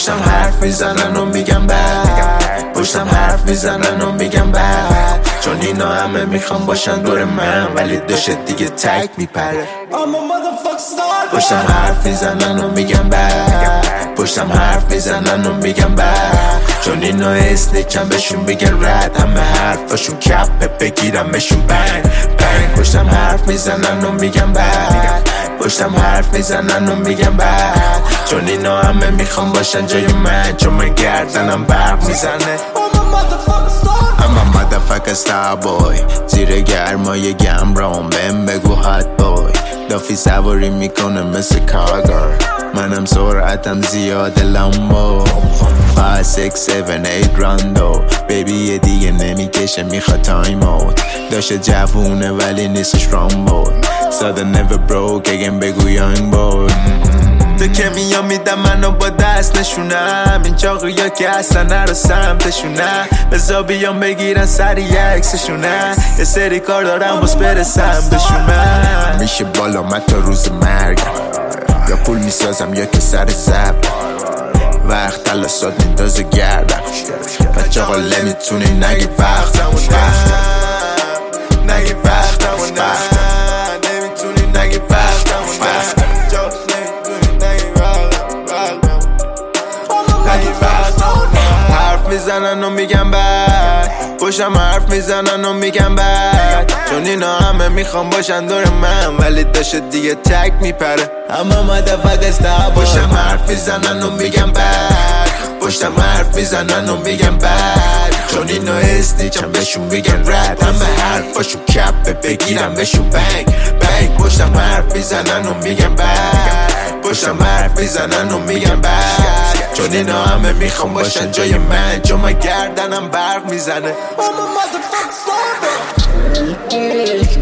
پشتم حرف میزنن و میگم بد، پشتم حرف میزنن و میگم بد، چون اینا همه میخوام باشن دور من ولی داشت دیگه تک میپره. پشتم حرف میزنن و میگم بد، پشتم حرف میزنن و میگم بد، چون اینا اسنیکن بهشون بگن رد، همه حرفاشون کپه بگیرمشون بنگ بنگ. پشتم حرف میزنن و میگم بد، پشتم حرف میزنن و میگم بد، چون اینا همه میخوام باشن جای من، چون من گردنم برق میزنه. I'm a motherfucker star boy، زیر گرمای گمرام بهم بگو hot boy، دافی سواری میکنه مثل کارگر، منم سرعتم زیاده لامبو 5 6 7 8 راندو بیبی یه دیگه نمیکشه میخواد تایم اوت، داشته جوونه ولی نیستش رامبود، ساده never broke اگم بگو young boy. تو که میا میدم منو با دست نشونم، این چاقویا که اصلا نرو سمتشونم، بزا بیام بگیرن سری عکسشونم، یه سری کار دارم بس برسم بهشونم. میشه بالا من تا روز مرگم، یا پول میسازم یا که سر زب، وقت تلاسات میندازه گردم، بچه آقا نمیتونی نگی وقتمون نگی وقتمون نمیتونی نگی وقتمون حرف میزنن و میگم بد، پشتم حرف میزنن و میگم بد، چون اینا همه میخوام باشن دور من ولی داشت دیگه تک میپره. اما مدفق استا پشتم حرف میزنن و میگم بد، پشتم حرف میزنن و میگم بد، چون اینا اسنیچم بهشون میگن رد، همه حرفاشون کپه بگیرم بهشون بنگ بنگ. پشتم حرف میزنن و میگم بد، پشتم حرف میزنن و میگم بد، چون اینا همه میخوام باشن جای من، چون من گردنم برق میزنه.